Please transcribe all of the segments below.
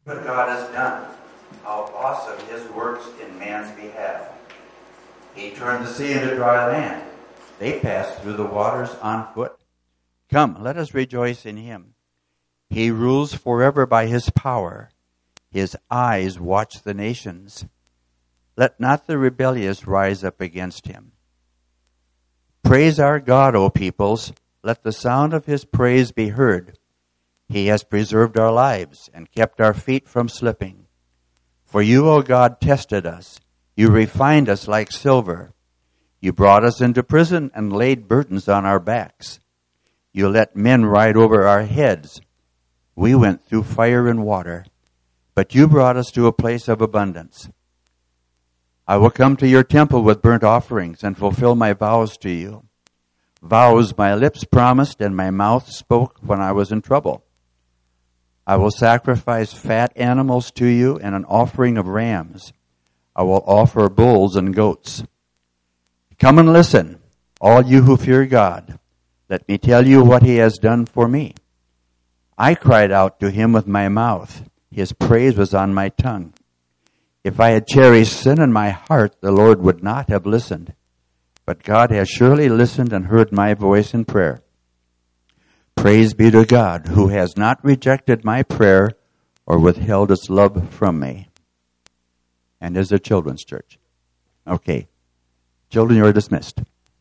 What God has done, how awesome His works in man's behalf. He turned the sea into dry land. They passed through the waters on foot. Come, let us rejoice in Him. He rules forever by His power. His eyes watch the nations. Let not the rebellious rise up against Him. Praise our God, O peoples. Let the sound of His praise be heard. He has preserved our lives and kept our feet from slipping. For you, O God, tested us. You refined us like silver. You brought us into prison and laid burdens on our backs. You let men ride over our heads. We went through fire and water, but you brought us to a place of abundance. I will come to your temple with burnt offerings and fulfill my vows to you. Vows my lips promised and my mouth spoke when I was in trouble. I will sacrifice fat animals to you and an offering of rams. I will offer bulls and goats. Come and listen, all you who fear God. Let me tell you what He has done for me. I cried out to Him with my mouth. His praise was on my tongue. If I had cherished sin in my heart, the Lord would not have listened. But God has surely listened and heard my voice in prayer. Praise be to God, who has not rejected my prayer or withheld His love from me. And is a children's church. Okay. Children, you are dismissed.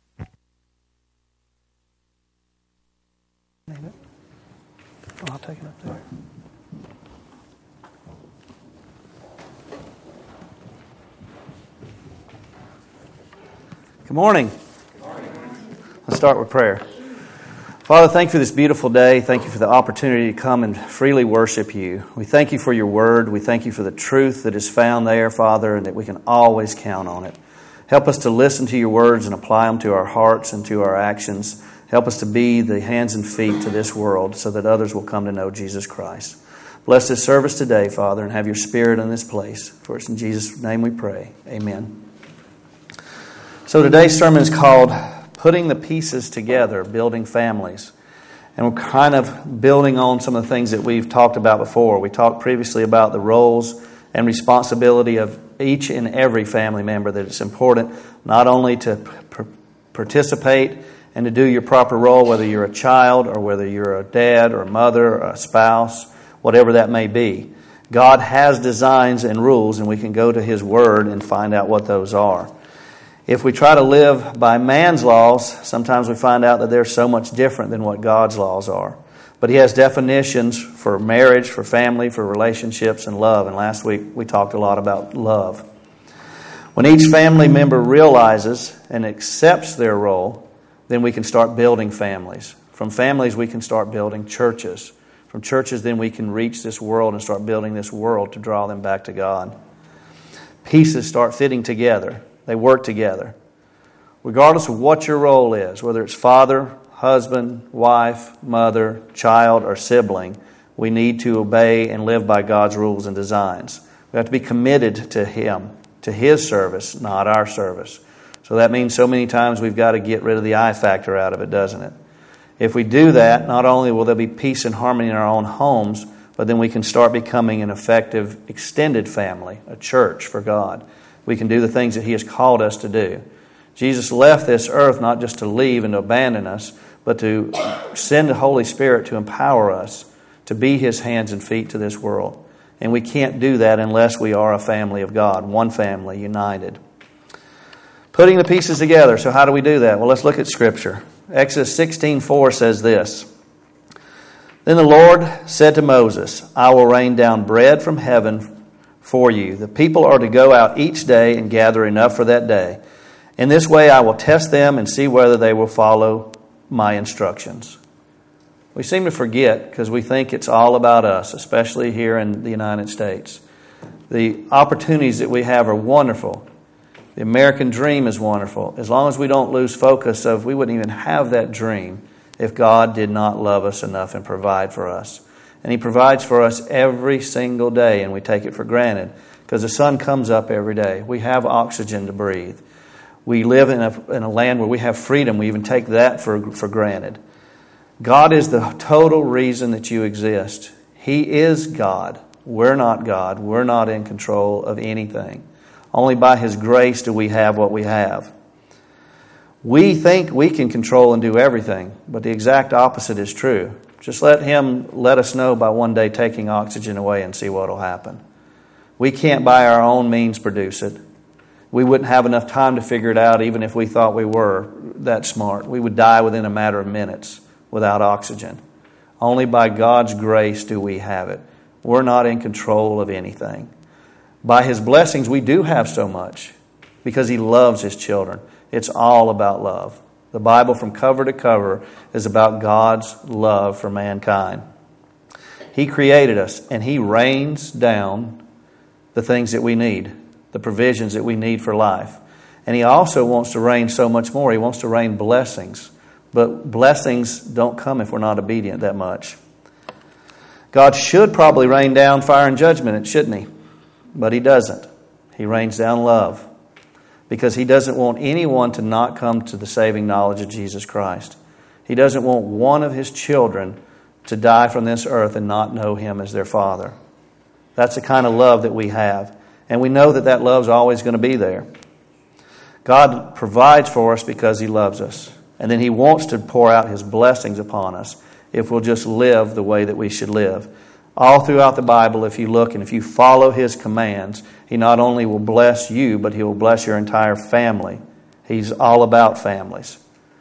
I'll take it up there. Good morning. Let's start with prayer. Father, thank you for this beautiful day. Thank you for the opportunity to come and freely worship you. We thank you for your word. We thank you for the truth that is found there, Father, and that we can always count on it. Help us to listen to your words and apply them to our hearts and to our actions. Help us to be the hands and feet to this world so that others will come to know Jesus Christ. Bless this service today, Father, and have your Spirit in this place. For it's in Jesus' name we pray. Amen. So today's sermon is called Putting the Pieces Together, Building Families. And we're kind of building on some of the things that we've talked about before. We talked previously about the roles and responsibility of each and every family member, that it's important not only to participate and to do your proper role, whether you're a child or whether you're a dad or a mother or a spouse, whatever that may be. God has designs and rules, and we can go to His Word and find out what those are. If we try to live by man's laws, sometimes we find out that they're so much different than what God's laws are. But He has definitions for marriage, for family, for relationships, and love. And last week we talked a lot about love. When each family member realizes and accepts their role, then we can start building families. From families we can start building churches. From churches then we can reach this world and start building this world to draw them back to God. Pieces start fitting together. They work together. Regardless of what your role is, whether it's father, husband, wife, mother, child, or sibling, we need to obey and live by God's rules and designs. We have to be committed to Him, to His service, not our service. So that means so many times we've got to get rid of the I factor out of it, doesn't it? If we do that, not only will there be peace and harmony in our own homes, but then we can start becoming an effective extended family, a church for God. We can do the things that He has called us to do. Jesus left this earth not just to leave and to abandon us, but to send the Holy Spirit to empower us to be His hands and feet to this world. And we can't do that unless we are a family of God, one family, united. Putting the pieces together. So how do we do that? Well, let's look at Scripture. Exodus 16:4 says this. Then the Lord said to Moses, I will rain down bread from heaven for you. The people are to go out each day and gather enough for that day. In this way I will test them and see whether they will follow my instructions. We seem to forget because we think it's all about us, especially here in the United States. The opportunities that we have are wonderful. The American dream is wonderful. As long as we don't lose focus of, we wouldn't even have that dream if God did not love us enough and provide for us. And He provides for us every single day, and we take it for granted because the sun comes up every day. We have oxygen to breathe. We live in a land where we have freedom. We even take that for granted. God is the total reason that you exist. He is God. We're not God. We're not in control of anything. Only by His grace do we have what we have. We think we can control and do everything, but the exact opposite is true. Just let Him let us know by one day taking oxygen away and see what will happen. We can't by our own means produce it. We wouldn't have enough time to figure it out even if we thought we were that smart. We would die within a matter of minutes without oxygen. Only by God's grace do we have it. We're not in control of anything. By His blessings, we do have so much because He loves His children. It's all about love. The Bible from cover to cover is about God's love for mankind. He created us and He rains down the things that we need, the provisions that we need for life. And He also wants to rain so much more. He wants to rain blessings. But blessings don't come if we're not obedient that much. God should probably rain down fire and judgment, shouldn't He? But He doesn't. He rains down love. Because He doesn't want anyone to not come to the saving knowledge of Jesus Christ. He doesn't want one of His children to die from this earth and not know Him as their Father. That's the kind of love that we have. And we know that that love's always going to be there. God provides for us because He loves us. And then He wants to pour out His blessings upon us if we'll just live the way that we should live. All throughout the Bible, if you look and if you follow His commands, He not only will bless you, but He will bless your entire family. He's all about families.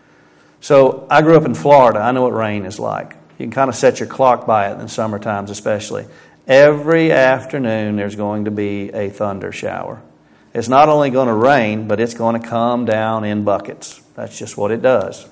So I grew up in Florida. I know what rain is like. You can kind of set your clock by it in summer times especially. Every afternoon there's going to be a thunder shower. It's not only going to rain, but it's going to come down in buckets. That's just what it does.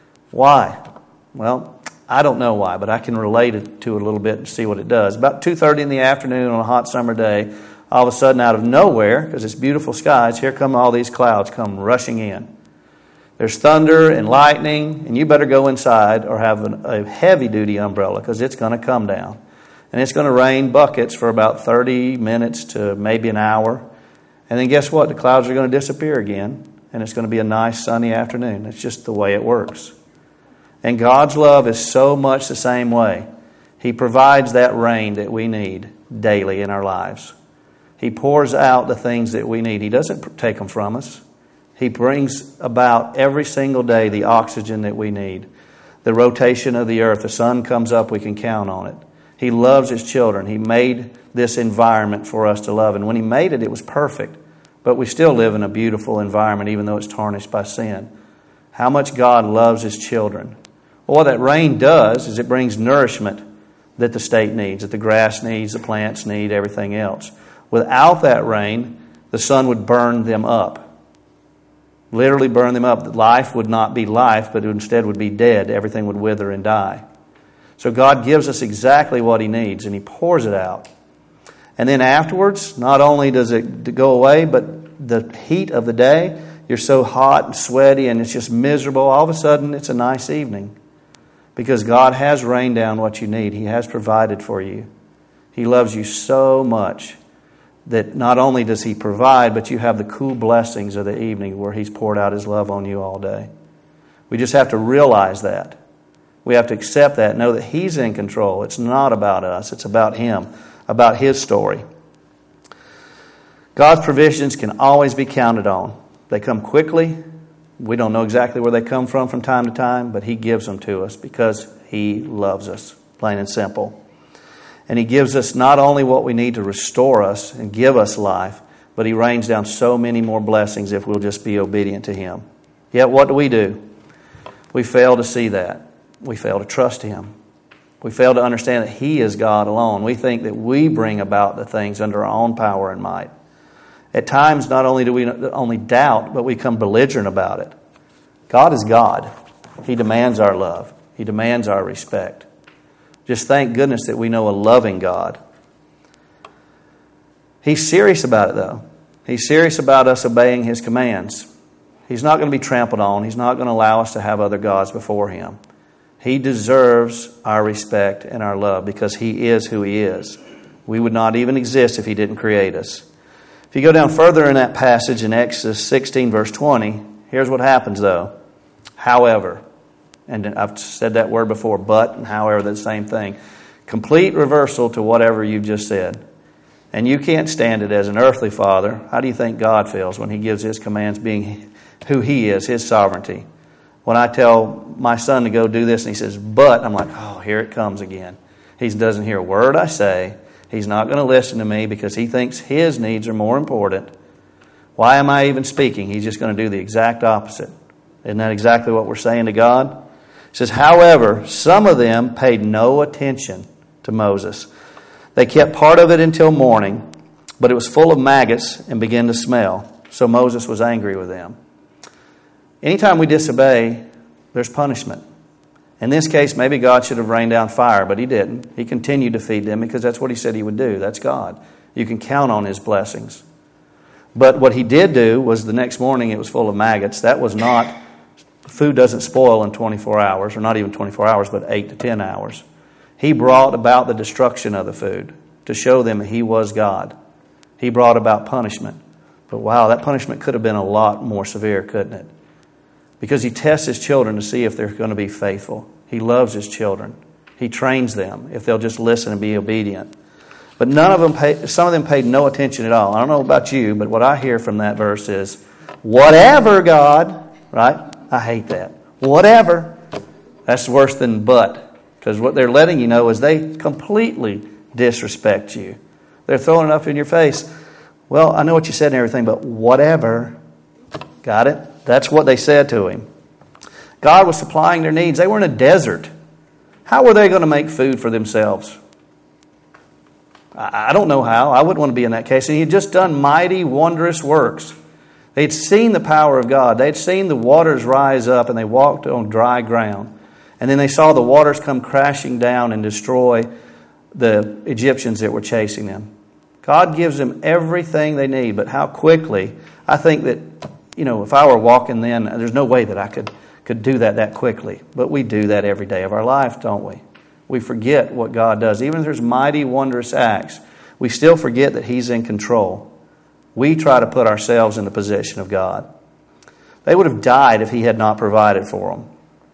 Why? Well, I don't know why, but I can relate it to it a little bit and see what it does. About 2:30 in the afternoon on a hot summer day, all of a sudden out of nowhere, because it's beautiful skies, here come all these clouds come rushing in. There's thunder and lightning, and you better go inside or have a heavy-duty umbrella because it's going to come down. And it's going to rain buckets for about 30 minutes to maybe an hour. And then guess what? The clouds are going to disappear again, and it's going to be a nice sunny afternoon. It's just the way it works. And God's love is so much the same way. He provides that rain that we need daily in our lives. He pours out the things that we need. He doesn't take them from us. He brings about every single day the oxygen that we need. The rotation of the earth. The sun comes up, we can count on it. He loves His children. He made this environment for us to love. And when He made it, it was perfect. But we still live in a beautiful environment, even though it's tarnished by sin. How much God loves His children. Well, what that rain does is it brings nourishment that the state needs, that the grass needs, the plants need, everything else. Without that rain, the sun would burn them up. Literally burn them up. Life would not be life, but instead would be dead. Everything would wither and die. So God gives us exactly what He needs, and He pours it out. And then afterwards, not only does it go away, but the heat of the day, you're so hot and sweaty and it's just miserable. All of a sudden, it's a nice evening. Because God has rained down what you need. He has provided for you. He loves you so much that not only does He provide, but you have the cool blessings of the evening where He's poured out His love on you all day. We just have to realize that. We have to accept that, know that He's in control. It's not about us. It's about Him, about His story. God's provisions can always be counted on. They come quickly. We don't know exactly where they come from time to time, but He gives them to us because He loves us, plain and simple. And He gives us not only what we need to restore us and give us life, but He rains down so many more blessings if we'll just be obedient to Him. Yet what do? We fail to see that. We fail to trust Him. We fail to understand that He is God alone. We think that we bring about the things under our own power and might. At times, not only do we only doubt, but we become belligerent about it. God is God. He demands our love. He demands our respect. Just thank goodness that we know a loving God. He's serious about it, though. He's serious about us obeying His commands. He's not going to be trampled on. He's not going to allow us to have other gods before Him. He deserves our respect and our love because He is who He is. We would not even exist if He didn't create us. If you go down further in that passage in Exodus 16, verse 20, here's what happens though. However, and I've said that word before, but and however, the same thing. Complete reversal to whatever you've just said. And you can't stand it as an earthly father. How do you think God feels when He gives His commands being who He is, His sovereignty? When I tell my son to go do this and he says, but, I'm like, oh, here it comes again. He doesn't hear a word I say. He's not going to listen to me because he thinks his needs are more important. Why am I even speaking? He's just going to do the exact opposite. Isn't that exactly what we're saying to God? It says, however, some of them paid no attention to Moses. They kept part of it until morning, but it was full of maggots and began to smell. So Moses was angry with them. Anytime we disobey, there's punishment. In this case, maybe God should have rained down fire, but He didn't. He continued to feed them because that's what He said He would do. That's God. You can count on His blessings. But what He did do was the next morning it was full of maggots. That was not, food doesn't spoil in 24 hours, or not even 24 hours, but 8 to 10 hours. He brought about the destruction of the food to show them He was God. He brought about punishment. But wow, that punishment could have been a lot more severe, couldn't it? Because He tests His children to see if they're going to be faithful. He loves His children. He trains them if they'll just listen and be obedient. But some of them paid no attention at all. I don't know about you, but what I hear from that verse is, whatever, God, right? I hate that. Whatever. That's worse than but. Because what they're letting you know is they completely disrespect you. They're throwing it up in your face. Well, I know what you said and everything, but whatever. Got it? That's what they said to Him. God was supplying their needs. They were in a desert. How were they going to make food for themselves? I don't know how. I wouldn't want to be in that case. And He had just done mighty, wondrous works. They'd seen the power of God. They'd seen the waters rise up and they walked on dry ground. And then they saw the waters come crashing down and destroy the Egyptians that were chasing them. God gives them everything they need, but how quickly. I think that, if I were walking then, there's no way that I could do that quickly. But we do that every day of our life, don't we? We forget what God does. Even if there's mighty, wondrous acts, we still forget that He's in control. We try to put ourselves in the position of God. They would have died if He had not provided for them.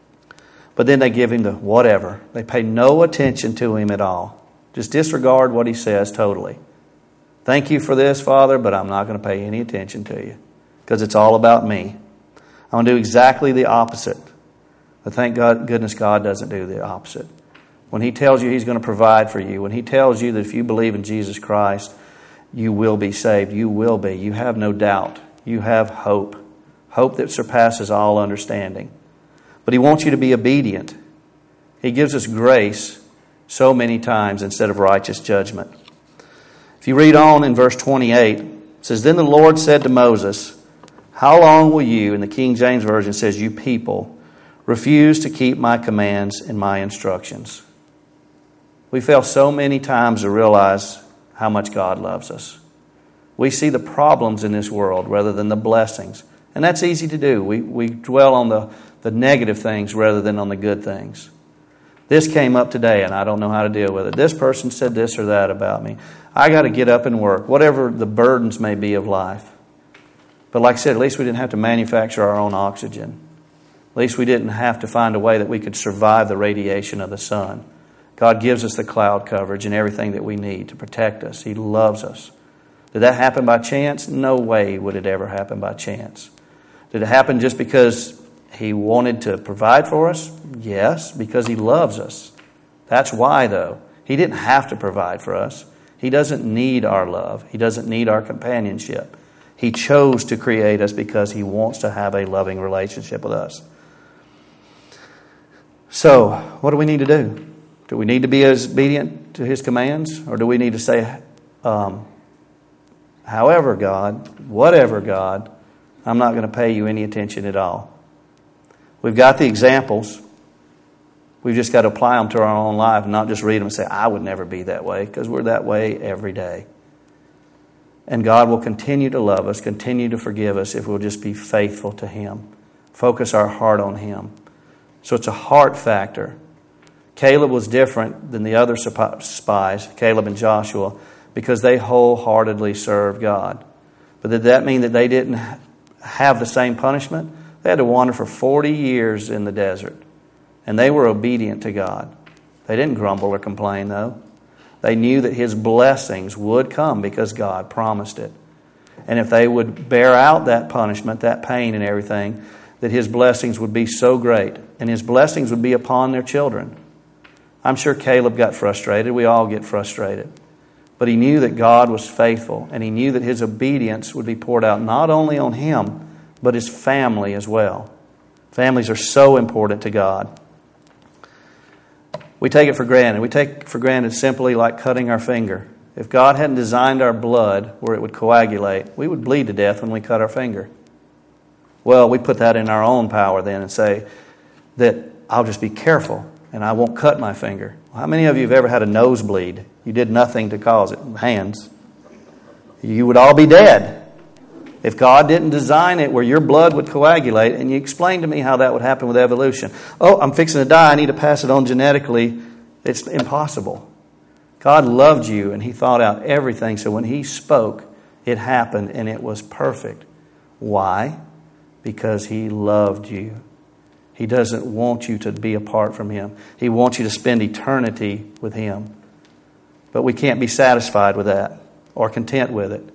But then they give Him the whatever. They pay no attention to Him at all. Just disregard what He says totally. Thank you for this, Father, but I'm not going to pay any attention to you because it's all about me. I'm going to do exactly the opposite. But thank goodness God doesn't do the opposite. When He tells you He's going to provide for you, when He tells you that if you believe in Jesus Christ, you will be saved. You will be. You have no doubt. You have hope. Hope that surpasses all understanding. But He wants you to be obedient. He gives us grace so many times instead of righteous judgment. If you read on in verse 28, it says, Then the Lord said to Moses, How long will you, and the King James Version says, you people, refuse to keep my commands and my instructions? We fail so many times to realize how much God loves us. We see the problems in this world rather than the blessings. And that's easy to do. We dwell on the negative things rather than on the good things. This came up today and I don't know how to deal with it. This person said this or that about me. I got to get up and work, whatever the burdens may be of life. But like I said, at least we didn't have to manufacture our own oxygen. At least we didn't have to find a way that we could survive the radiation of the sun. God gives us the cloud coverage and everything that we need to protect us. He loves us. Did that happen by chance? No way would it ever happen by chance. Did it happen just because He wanted to provide for us? Yes, because He loves us. That's why, though. He didn't have to provide for us. He doesn't need our love. He doesn't need our companionship. He chose to create us because He wants to have a loving relationship with us. So, what do we need to do? Do we need to be as obedient to His commands? Or do we need to say, however, God, whatever, God, I'm not going to pay you any attention at all? We've got the examples. We've just got to apply them to our own life and not just read them and say, I would never be that way, because we're that way every day. And God will continue to love us, continue to forgive us if we'll just be faithful to Him. Focus our heart on Him. So it's a heart factor. Caleb was different than the other spies, Caleb and Joshua, because they wholeheartedly served God. But did that mean that they didn't have the same punishment? They had to wander for 40 years in the desert. And they were obedient to God. They didn't grumble or complain, though. They knew that His blessings would come because God promised it. And if they would bear out that punishment, that pain and everything, that His blessings would be so great. And His blessings would be upon their children. I'm sure Caleb got frustrated. We all get frustrated. But he knew that God was faithful. And he knew that his obedience would be poured out not only on him, but his family as well. Families are so important to God. We take it for granted. We take it for granted simply like cutting our finger. If God hadn't designed our blood where it would coagulate, we would bleed to death when we cut our finger. Well, we put that in our own power then and say that I'll just be careful and I won't cut my finger. How many of you have ever had a nosebleed? You did nothing to cause it. Hands. You would all be dead. If God didn't design it where your blood would coagulate, and you explained to me how that would happen with evolution. Oh, I'm fixing to die. I need to pass it on genetically. It's impossible. God loved you, and He thought out everything. So when He spoke, it happened, and it was perfect. Why? Because He loved you. He doesn't want you to be apart from Him. He wants you to spend eternity with Him. But we can't be satisfied with that or content with it.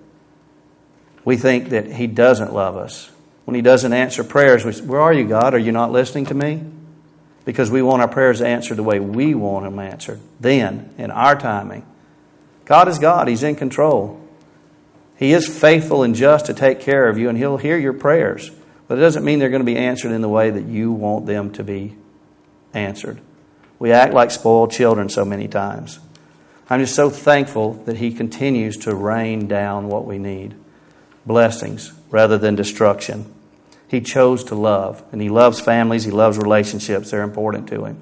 We think that He doesn't love us. When He doesn't answer prayers, we say, where are you, God? Are you not listening to me? Because we want our prayers answered the way we want them answered. Then, in our timing. God is God. He's in control. He is faithful and just to take care of you, and He'll hear your prayers. But it doesn't mean they're going to be answered in the way that you want them to be answered. We act like spoiled children so many times. I'm just so thankful that He continues to rain down what we need. Blessings rather than destruction. He chose to love. And He loves families. He loves relationships. They're important to Him.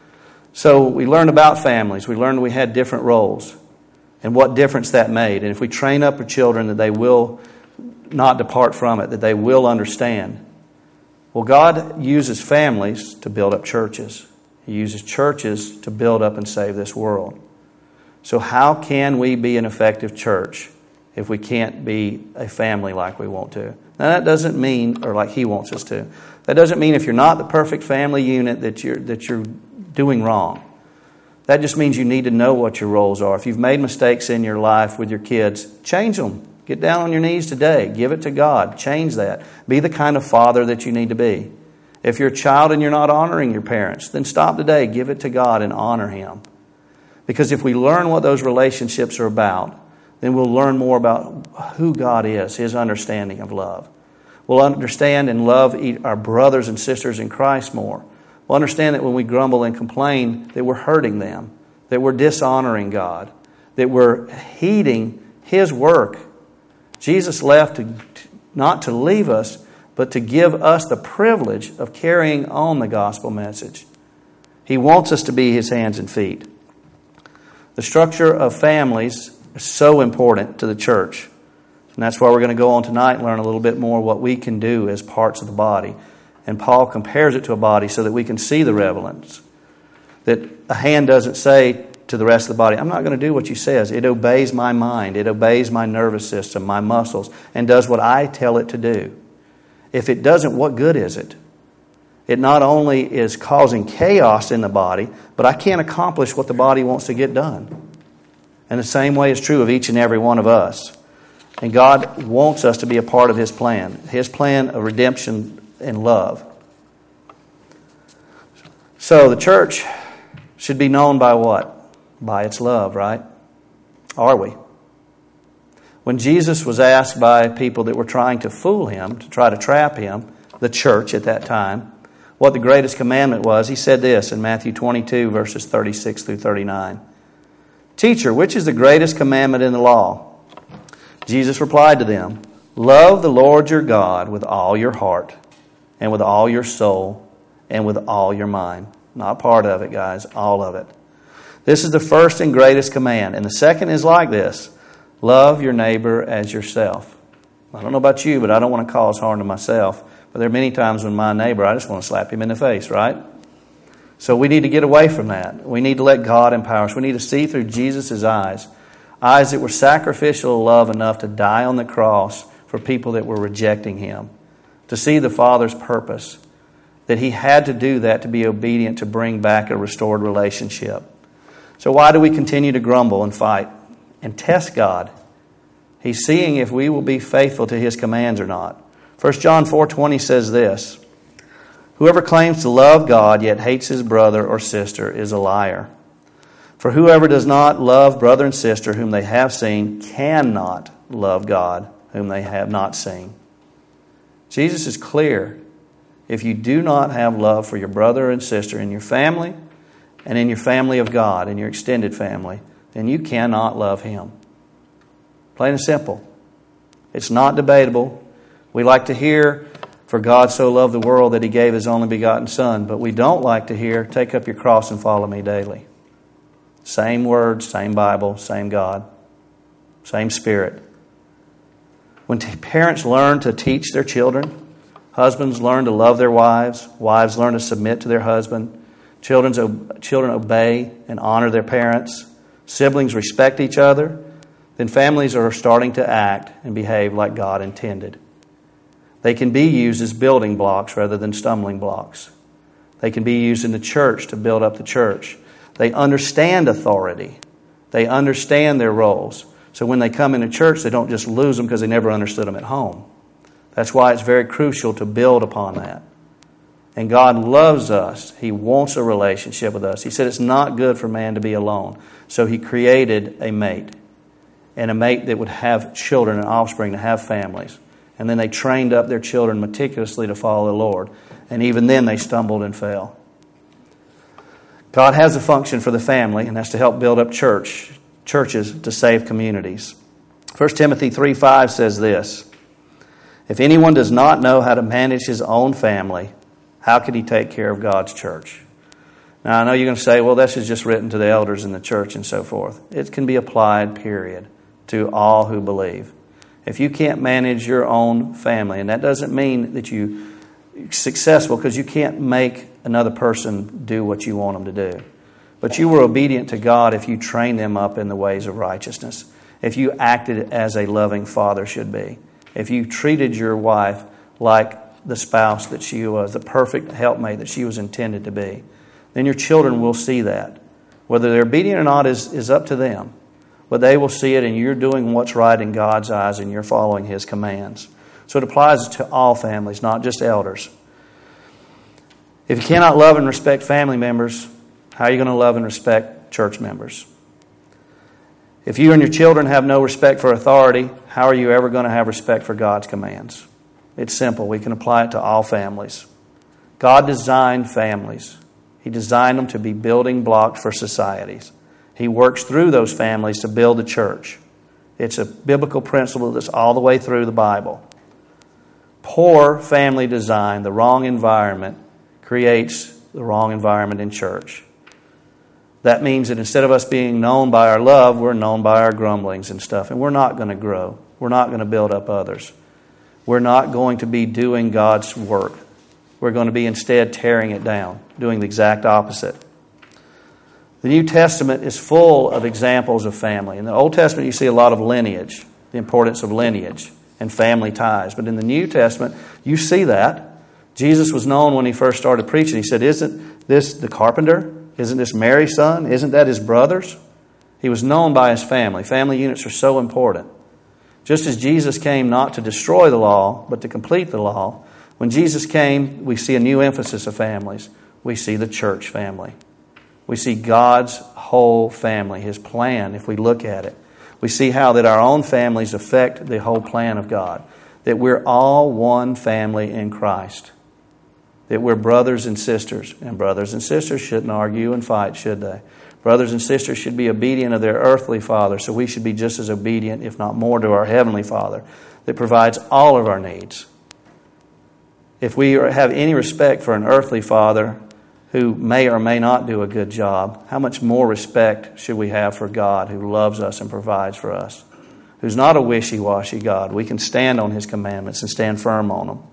So we learned about families. We learned we had different roles and what difference that made. And if we train up our children that they will not depart from it, that they will understand. Well, God uses families to build up churches. He uses churches to build up and save this world. So how can we be an effective church if we can't be a family like we want to? Now that doesn't mean, or like He wants us to. That doesn't mean if you're not the perfect family unit that you're doing wrong. That just means you need to know what your roles are. If you've made mistakes in your life with your kids, change them. Get down on your knees today. Give it to God. Change that. Be the kind of father that you need to be. If you're a child and you're not honoring your parents, then stop today. Give it to God and honor Him. Because if we learn what those relationships are about, then we'll learn more about who God is, His understanding of love. We'll understand and love our brothers and sisters in Christ more. We'll understand that when we grumble and complain, that we're hurting them, that we're dishonoring God, that we're heeding His work. Jesus left not to leave us, but to give us the privilege of carrying on the gospel message. He wants us to be His hands and feet. The structure of families is so important to the church. And that's why we're going to go on tonight and learn a little bit more what we can do as parts of the body. And Paul compares it to a body so that we can see the relevance. That a hand doesn't say to the rest of the body, I'm not going to do what you says. It obeys my mind. It obeys my nervous system, my muscles, and does what I tell it to do. If it doesn't, what good is it? It not only is causing chaos in the body, but I can't accomplish what the body wants to get done. And the same way is true of each and every one of us. And God wants us to be a part of His plan of redemption and love. So the church should be known by what? By its love, right? Are we? When Jesus was asked by people that were trying to fool Him, to try to trap Him, the church at that time, what the greatest commandment was, He said this in Matthew 22, verses 36 through 39. Teacher, which is the greatest commandment in the law? Jesus replied to them, love the Lord your God with all your heart and with all your soul and with all your mind. Not part of it, guys, all of it. This is the first and greatest command. And the second is like this. Love your neighbor as yourself. I don't know about you, but I don't want to cause harm to myself. But there are many times when my neighbor, I just want to slap him in the face, right? So we need to get away from that. We need to let God empower us. We need to see through Jesus' eyes. Eyes that were sacrificial love enough to die on the cross for people that were rejecting Him. To see the Father's purpose. That He had to do that to be obedient to bring back a restored relationship. So why do we continue to grumble and fight and test God? He's seeing if we will be faithful to His commands or not. 1 John 4:20 says this, "Whoever claims to love God yet hates his brother or sister is a liar. For whoever does not love brother and sister whom they have seen cannot love God whom they have not seen." Jesus is clear. If you do not have love for your brother and sister in your family and in your family of God, in your extended family, then you cannot love Him. Plain and simple. It's not debatable. We like to hear, "For God so loved the world that He gave His only begotten Son," but we don't like to hear, "Take up your cross and follow me daily." Same words, same Bible, same God, same Spirit. When parents learn to teach their children, husbands learn to love their wives, wives learn to submit to their husband, children obey and honor their parents, siblings respect each other, then families are starting to act and behave like God intended. They can be used as building blocks rather than stumbling blocks. They can be used in the church to build up the church. They understand authority. They understand their roles. So when they come into church, they don't just lose them because they never understood them at home. That's why it's very crucial to build upon that. And God loves us. He wants a relationship with us. He said it's not good for man to be alone. So He created a mate. And a mate that would have children and offspring, to have families. And then they trained up their children meticulously to follow the Lord. And even then they stumbled and fell. God has a function for the family, and that's to help build up churches to save communities. 1 Timothy 3:5 says this, "If anyone does not know how to manage his own family, how can he take care of God's church?" Now, I know you're going to say, well, this is just written to the elders in the church and so forth. It can be applied, period, to all who believe. If you can't manage your own family, and that doesn't mean that you're successful, because you can't make another person do what you want them to do. But you were obedient to God if you trained them up in the ways of righteousness. If you acted as a loving father should be. If you treated your wife like the spouse that she was, the perfect helpmate that she was intended to be, then your children will see that. Whether they're obedient or not is up to them. But they will see it, and you're doing what's right in God's eyes, and you're following His commands. So it applies to all families, not just elders. If you cannot love and respect family members, how are you going to love and respect church members? If you and your children have no respect for authority, how are you ever going to have respect for God's commands? It's simple. We can apply it to all families. God designed families. He designed them to be building blocks for societies. He works through those families to build the church. It's a biblical principle that's all the way through the Bible. Poor family design, the wrong environment, creates the wrong environment in church. That means that instead of us being known by our love, we're known by our grumblings and stuff. And we're not going to grow. We're not going to build up others. We're not going to be doing God's work. We're going to be instead tearing it down, doing the exact opposite. The New Testament is full of examples of family. In the Old Testament, you see a lot of lineage, the importance of lineage and family ties. But in the New Testament, you see that. Jesus was known when He first started preaching. He said, "Isn't this the carpenter? Isn't this Mary's son? Isn't that his brothers?" He was known by his family. Family units are so important. Just as Jesus came not to destroy the law, but to complete the law, when Jesus came, we see a new emphasis of families. We see the church family. We see God's whole family, His plan, if we look at it. We see how that our own families affect the whole plan of God. That we're all one family in Christ. That we're brothers and sisters. And brothers and sisters shouldn't argue and fight, should they? Brothers and sisters should be obedient of their earthly father, so we should be just as obedient, if not more, to our heavenly Father that provides all of our needs. If we have any respect for an earthly father who may or may not do a good job, how much more respect should we have for God who loves us and provides for us? Who's not a wishy-washy God. We can stand on His commandments and stand firm on them.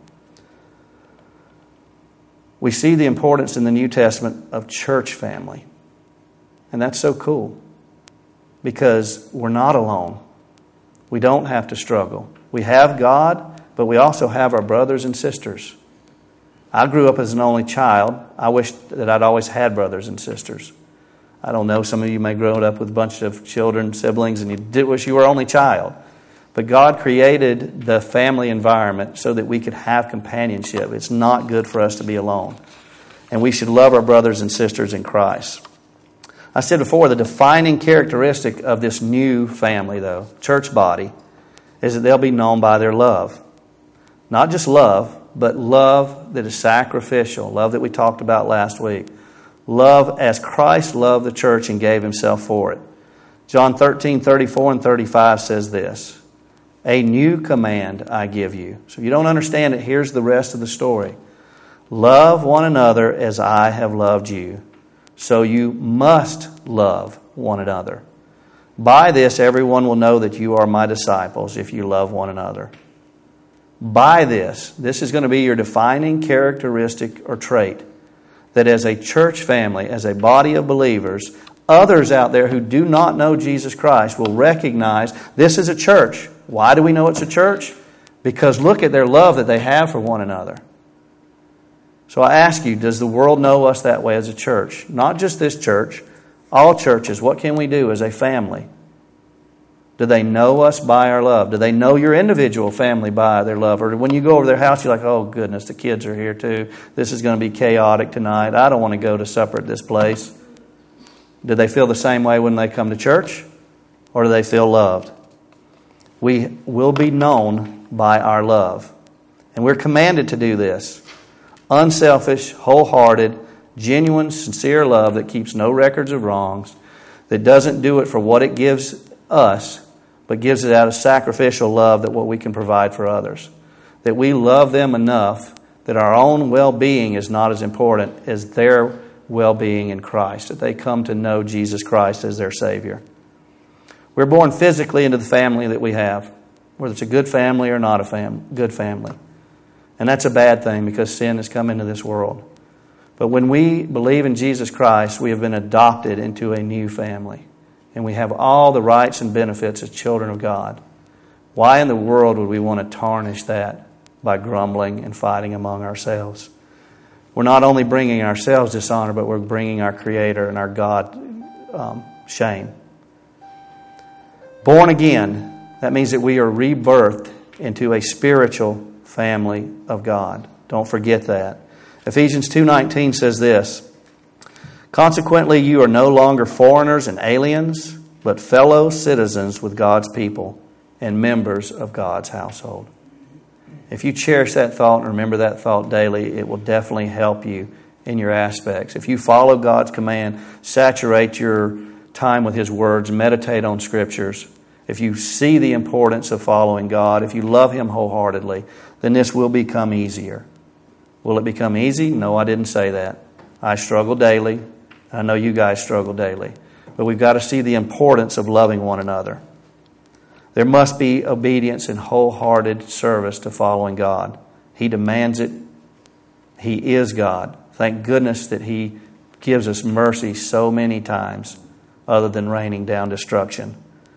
We see the importance in the New Testament of church family. And that's so cool because we're not alone. We don't have to struggle. We have God, but we also have our brothers and sisters. I grew up as an only child. I wish that I'd always had brothers and sisters. I don't know, some of you may grow up with a bunch of children, siblings, and you wish you were only child. But God created the family environment so that we could have companionship. It's not good for us to be alone. And we should love our brothers and sisters in Christ. I said before, the defining characteristic of this new family, though, church body, is that they'll be known by their love. Not just love, but love that is sacrificial, love that we talked about last week. Love as Christ loved the church and gave Himself for it. John 13:34 and 35 says this, "A new command I give you." So if you don't understand it, here's the rest of the story. "Love one another as I have loved you. So you must love one another. By this everyone will know that you are my disciples if you love one another." By this is going to be your defining characteristic or trait. That as a church family, as a body of believers, others out there who do not know Jesus Christ will recognize this is a church. Why do we know it's a church? Because look at their love that they have for one another. So I ask you, does the world know us that way as a church? Not just this church, all churches. What can we do as a family? Do they know us by our love? Do they know your individual family by their love? Or when you go over their house, you're like, oh goodness, the kids are here too. This is going to be chaotic tonight. I don't want to go to supper at this place. Do they feel the same way when they come to church? Or do they feel loved? We will be known by our love. And we're commanded to do this. Unselfish, wholehearted, genuine, sincere love that keeps no records of wrongs, that doesn't do it for what it gives us, but gives it out of sacrificial love that what we can provide for others. That we love them enough that our own well-being is not as important as their well-being in Christ, that they come to know Jesus Christ as their Savior. We're born physically into the family that we have, whether it's a good family or not a good family. And that's a bad thing because sin has come into this world. But when we believe in Jesus Christ, we have been adopted into a new family. And we have all the rights and benefits as children of God. Why in the world would we want to tarnish that by grumbling and fighting among ourselves? We're not only bringing ourselves dishonor, but we're bringing our Creator and our God shame. Born again, that means that we are rebirthed into a spiritual family of God. Don't forget that. Ephesians 2:19 says this, "Consequently, you are no longer foreigners and aliens, but fellow citizens with God's people and members of God's household." If you cherish that thought and remember that thought daily, it will definitely help you in your aspects. If you follow God's command, saturate your time with His words, meditate on Scriptures, if you see the importance of following God, if you love Him wholeheartedly, then this will become easier. Will it become easy? No, I didn't say that. I struggle daily. I know you guys struggle daily. But we've got to see the importance of loving one another. There must be obedience and wholehearted service to following God. He demands it. He is God. Thank goodness that He gives us mercy so many times other than raining down destruction.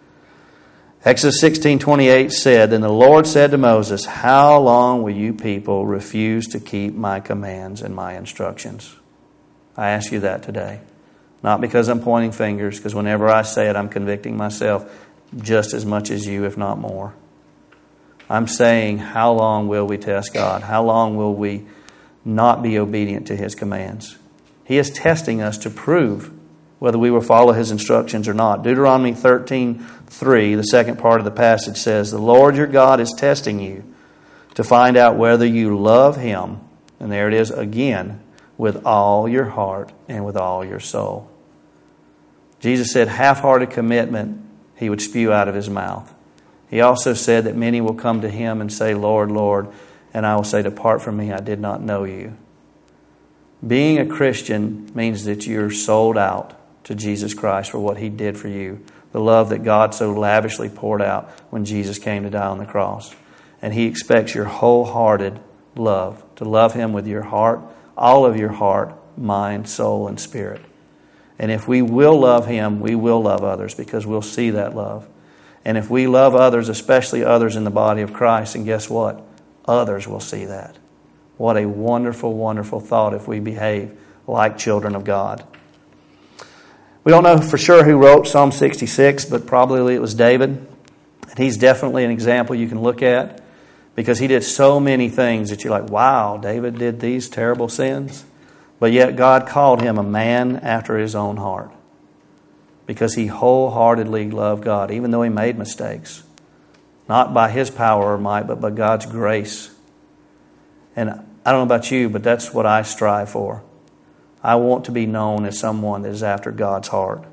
Exodus 16:28 said, "Then the Lord said to Moses, how long will you people refuse to keep my commands and my instructions?" I ask you that today. Not because I'm pointing fingers, because whenever I say it, I'm convicting myself just as much as you, if not more. I'm saying, how long will we test God? How long will we not be obedient to His commands? He is testing us to prove whether we will follow His instructions or not. Deuteronomy 13:3, the second part of the passage says, "The Lord your God is testing you to find out whether you love Him," and there it is again, "with all your heart and with all your soul." Jesus said half-hearted commitment He would spew out of His mouth. He also said that many will come to Him and say, "Lord, Lord," and I will say, "Depart from me, I did not know you." Being a Christian means that you're sold out to Jesus Christ for what He did for you. The love that God so lavishly poured out when Jesus came to die on the cross. And He expects your wholehearted love, to love Him with your heart, all of your heart, mind, soul, and spirit. And if we will love Him, we will love others because we'll see that love. And if we love others, especially others in the body of Christ, and guess what? Others will see that. What a wonderful, wonderful thought if we behave like children of God. We don't know for sure who wrote Psalm 66, but probably it was David. And he's definitely an example you can look at because he did so many things that you're like, wow, David did these terrible sins. But yet God called him a man after his own heart because he wholeheartedly loved God, even though he made mistakes. Not by his power or might, but by God's grace. And I don't know about you, but that's what I strive for. I want to be known as someone that is after God's heart.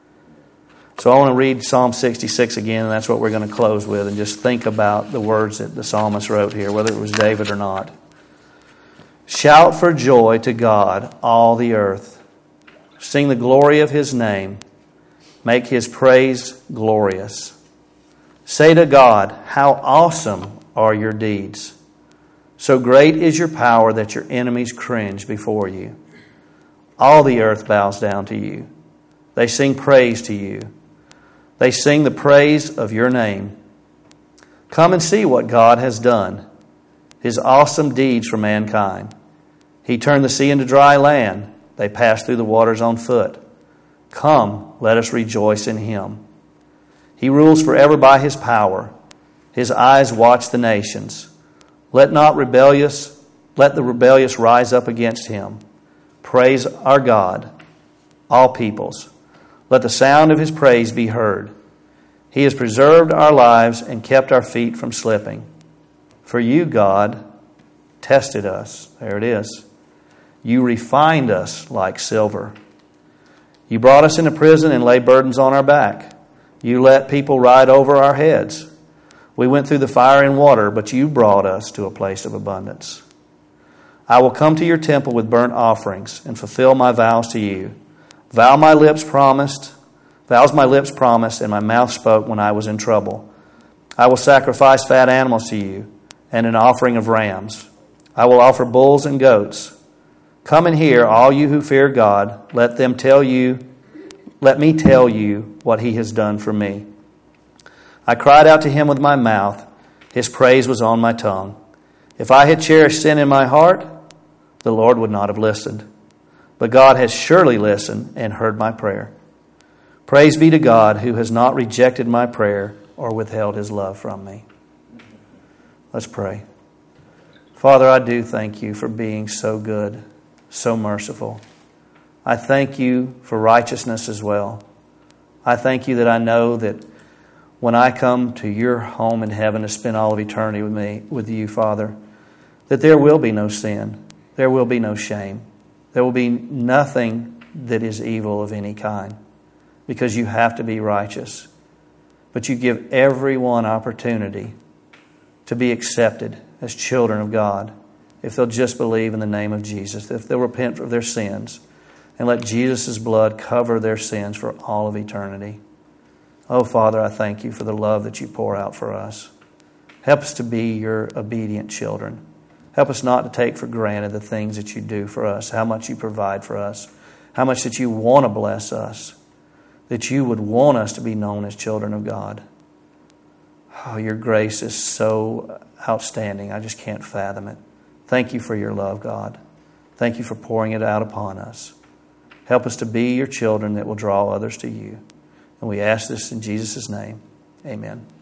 So I want to read Psalm 66 again, and that's what we're going to close with, and just think about the words that the psalmist wrote here, whether it was David or not. Shout for joy to God, all the earth. Sing the glory of His name. Make His praise glorious. Say to God, how awesome are your deeds. So great is your power that your enemies cringe before you. All the earth bows down to you. They sing praise to you. They sing the praise of your name. Come and see what God has done, His awesome deeds for mankind. He turned the sea into dry land. They passed through the waters on foot. Come, let us rejoice in Him. He rules forever by His power. His eyes watch the nations. Let the rebellious rise up against Him. Praise our God, all peoples. Let the sound of His praise be heard. He has preserved our lives and kept our feet from slipping. For you, God, tested us. There it is. You refined us like silver. You brought us into prison and laid burdens on our back. You let people ride over our heads. We went through the fire and water, but you brought us to a place of abundance. I will come to your temple with burnt offerings and fulfill my vows to you. Vows my lips promised, and my mouth spoke when I was in trouble. I will sacrifice fat animals to you and an offering of rams. I will offer bulls and goats. Come and hear, all you who fear God. Let me tell you what He has done for me. I cried out to Him with my mouth. His praise was on my tongue. If I had cherished sin in my heart, the Lord would not have listened. But God has surely listened and heard my prayer. Praise be to God who has not rejected my prayer or withheld His love from me. Let's pray. Father, I do thank you for being so good, so merciful. I thank you for righteousness as well. I thank you that I know that when I come to your home in heaven to spend all of eternity with you, Father, that there will be no sin. There will be no shame. There will be nothing that is evil of any kind because you have to be righteous. But you give everyone opportunity to be accepted as children of God if they'll just believe in the name of Jesus, if they'll repent of their sins and let Jesus' blood cover their sins for all of eternity. Oh, Father, I thank you for the love that you pour out for us. Help us to be your obedient children. Help us not to take for granted the things that you do for us, how much you provide for us, how much that you want to bless us, that you would want us to be known as children of God. Oh, your grace is so outstanding. I just can't fathom it. Thank you for your love, God. Thank you for pouring it out upon us. Help us to be your children that will draw others to you. And we ask this in Jesus' name. Amen.